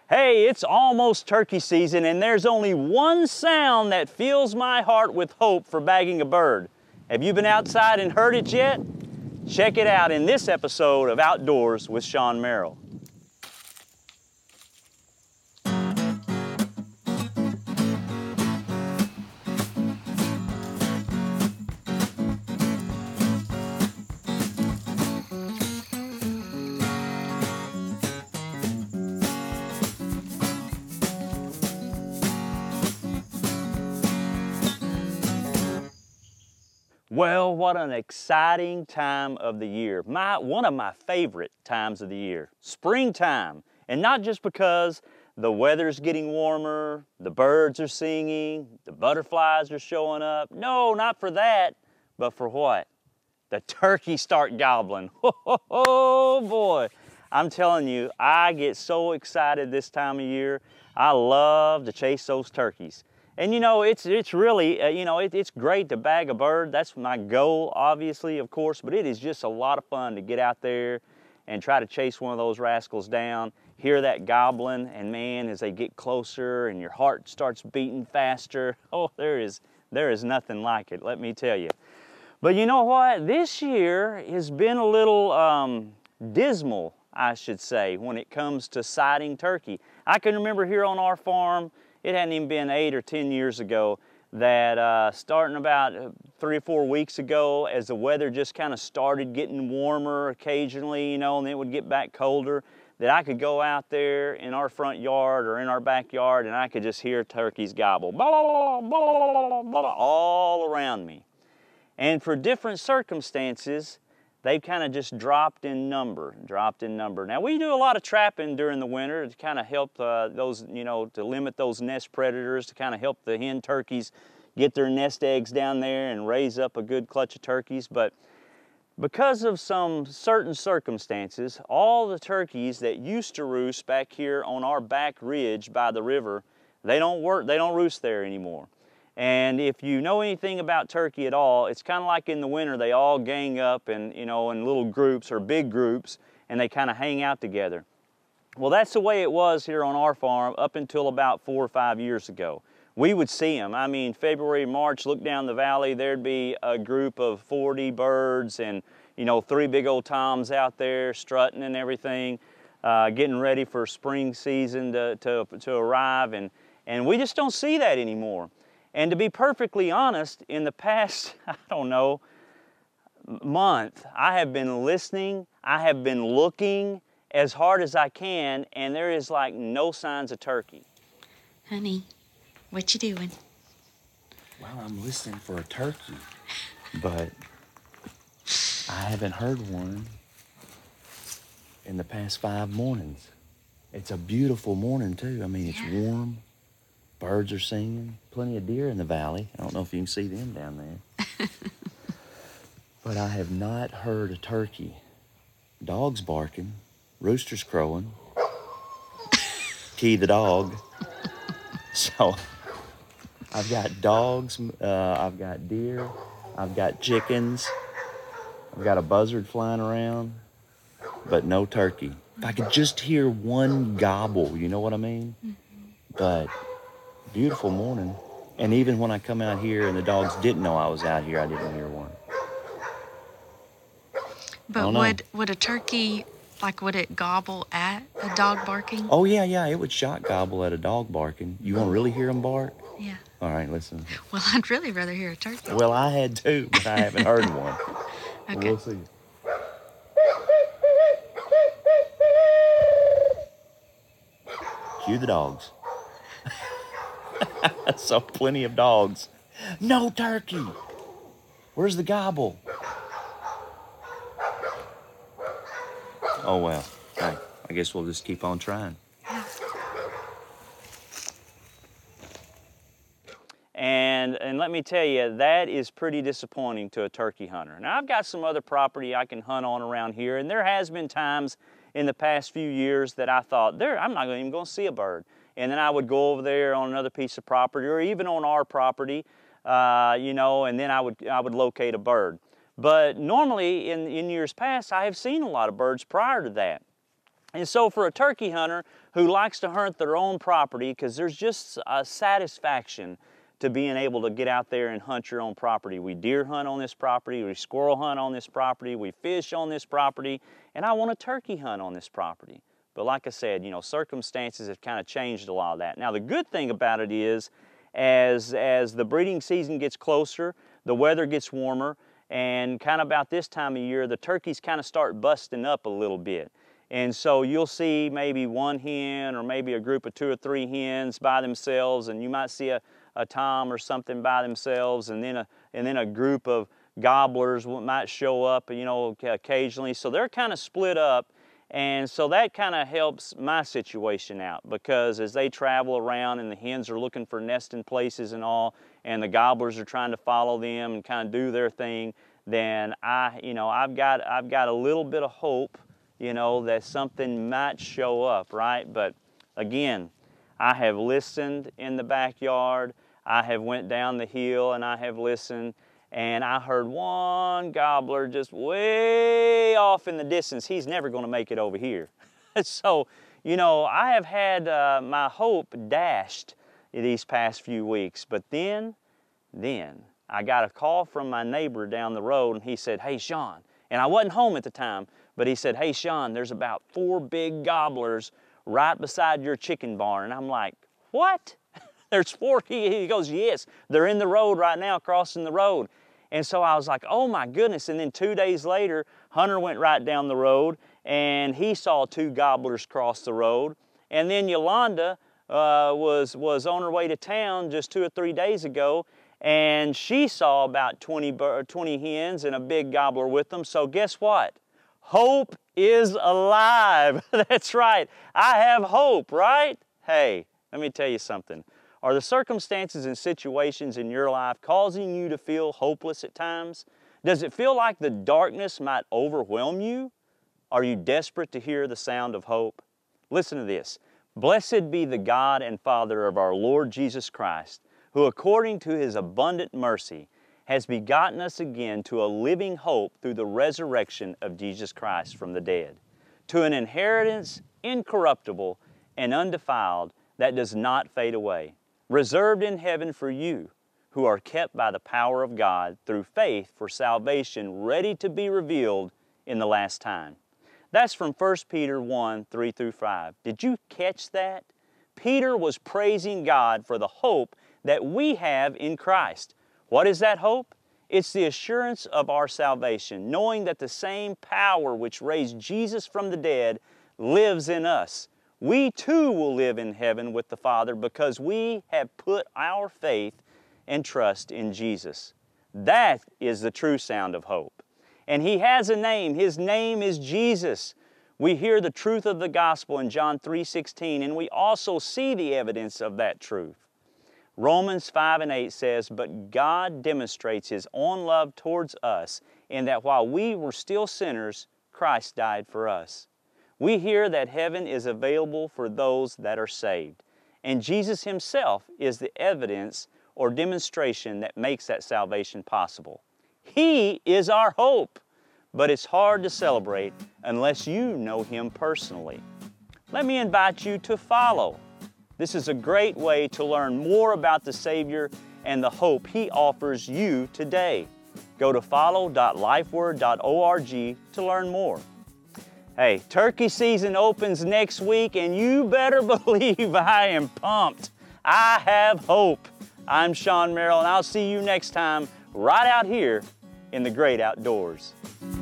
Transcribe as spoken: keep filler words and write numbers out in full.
Hey, it's almost turkey season and there's only one sound that fills my heart with hope for bagging a bird. Have you been outside and heard it yet? Check it out in this episode of Outdoors with Sean Merrill. Well, what an exciting time of the year. My, one of my favorite times of the year, springtime. And not just because the weather's getting warmer, the birds are singing, the butterflies are showing up. No, not for that, but for what? The turkeys start gobbling. Oh boy, I'm telling you, I get so excited this time of year. I love to chase those turkeys. And you know, it's, it's really, uh, you know, it, it's great to bag a bird. That's my goal, obviously, of course, but it is just a lot of fun to get out there and try to chase one of those rascals down, hear that gobbling, and man, as they get closer and your heart starts beating faster, oh, there is, there is nothing like it, let me tell you. But you know what? This year has been a little um, dismal, I should say, when it comes to sighting turkey. I can remember here on our farm, it hadn't even been eight or ten years ago that uh, starting about three or four weeks ago, as the weather just kind of started getting warmer occasionally, you know, and then it would get back colder, that I could go out there in our front yard or in our backyard and I could just hear turkeys gobble blah, blah, blah, blah, blah, all around me. And for different circumstances, they've kind of just dropped in number, dropped in number. Now we do a lot of trapping during the winter to kind of help uh, those, you know, to limit those nest predators, to kind of help the hen turkeys get their nest eggs down there and raise up a good clutch of turkeys. But because of some certain circumstances, all the turkeys that used to roost back here on our back ridge by the river, they don't work, they don't roost there anymore. And if you know anything about turkey at all, it's kind of like in the winter, they all gang up and, you know, in little groups or big groups, and they kind of hang out together. Well, that's the way it was here on our farm up until about four or five years ago. We would see them. I mean, February, March, look down the valley, there'd be a group of forty birds and, you know, three big old toms out there strutting and everything, uh, getting ready for spring season to, to, to arrive. And, and we just don't see that anymore. And to be perfectly honest, in the past, I don't know, month, I have been listening, I have been looking as hard as I can, and there is like no signs of turkey. Honey, what you doing? Well, I'm listening for a turkey, but I haven't heard one in the past five mornings. It's a beautiful morning too. I mean, it's Yeah. warm. Birds are singing, plenty of deer in the valley. I don't know if you can see them down there. But I have not heard a turkey. Dogs barking, roosters crowing, Key the dog. So I've got dogs, uh, I've got deer, I've got chickens, I've got a buzzard flying around, but no turkey. If I could just hear one gobble, you know what I mean? Mm-hmm. But beautiful morning. And even when I come out here and the dogs didn't know I was out here, I didn't hear one. But would would a turkey, like, would it gobble at a dog barking? Oh, yeah, yeah, it would shot gobble at a dog barking. You want to really hear them bark? Yeah. All right, listen. Well, I'd really rather hear a turkey. Well, I had two, but I haven't heard one. Okay. We'll see. Cue the dogs. So plenty of dogs. No turkey. Where's the gobble? Oh, well. Hey, I guess we'll just keep on trying. And, and let me tell you, that is pretty disappointing to a turkey hunter. Now, I've got some other property I can hunt on around here, and there has been times in the past few years that I thought, there, I'm not even going to see a bird. And then I would go over there on another piece of property, or even on our property, uh, you know, and then I would, I would locate a bird. But normally, in, in years past, I have seen a lot of birds prior to that. And so for a turkey hunter who likes to hunt their own property, because there's just a satisfaction to being able to get out there and hunt your own property. We deer hunt on this property, we squirrel hunt on this property, we fish on this property, and I want a turkey hunt on this property. But like I said, you know, circumstances have kind of changed a lot of that. Now the good thing about it is, as, as the breeding season gets closer, the weather gets warmer, and kind of about this time of year, the turkeys kind of start busting up a little bit. And so you'll see maybe one hen or maybe a group of two or three hens by themselves, and you might see a, a tom or something by themselves, and then a, and then a group of gobblers might show up, you know, occasionally. So they're kind of split up, and so that kind of helps my situation out, because as they travel around and the hens are looking for nesting places and all, and the gobblers are trying to follow them and kind of do their thing, then I, you know, I've got, I've got a little bit of hope, you know, that something might show up, right? But again, I have listened in the backyard, I have went down the hill and I have listened, and I heard one gobbler just way off in the distance. He's never going to make it over here. So, you know, I have had uh, my hope dashed these past few weeks, but then, then I got a call from my neighbor down the road, and he said, "Hey, Sean," and I wasn't home at the time, but he said, "Hey, Sean, there's about four big gobblers right beside your chicken barn." And I'm like, "What? There's four?" He goes, "Yes, they're in the road right now, crossing the road." And so I was like, oh my goodness. And then two days later, Hunter went right down the road, and he saw two gobblers cross the road. And then Yolanda uh, was, was on her way to town just two or three days ago, and she saw about twenty, twenty hens and a big gobbler with them. So guess what? Hope is alive. That's right. I have hope, right? Hey, let me tell you something. Are the circumstances and situations in your life causing you to feel hopeless at times? Does it feel like the darkness might overwhelm you? Are you desperate to hear the sound of hope? Listen to this. Blessed be the God and Father of our Lord Jesus Christ, who according to His abundant mercy has begotten us again to a living hope through the resurrection of Jesus Christ from the dead, to an inheritance incorruptible and undefiled that does not fade away, reserved in heaven for you, who are kept by the power of God through faith for salvation, ready to be revealed in the last time. That's from First Peter one, three through five. Did you catch that? Peter was praising God for the hope that we have in Christ. What is that hope? It's the assurance of our salvation, knowing that the same power which raised Jesus from the dead lives in us. We too will live in heaven with the Father because we have put our faith and trust in Jesus. That is the true sound of hope. And He has a name. His name is Jesus. We hear the truth of the gospel in John three sixteen, and we also see the evidence of that truth. Romans five and eight says, "But God demonstrates His own love towards us in that while we were still sinners, Christ died for us." We hear that heaven is available for those that are saved. And Jesus Himself is the evidence or demonstration that makes that salvation possible. He is our hope, but it's hard to celebrate unless you know Him personally. Let me invite you to follow. This is a great way to learn more about the Savior and the hope He offers you today. Go to follow dot lifeword dot org to learn more. Hey, turkey season opens next week, and you better believe I am pumped. I have hope. I'm Sean Merrill, and I'll see you next time right out here in the great outdoors.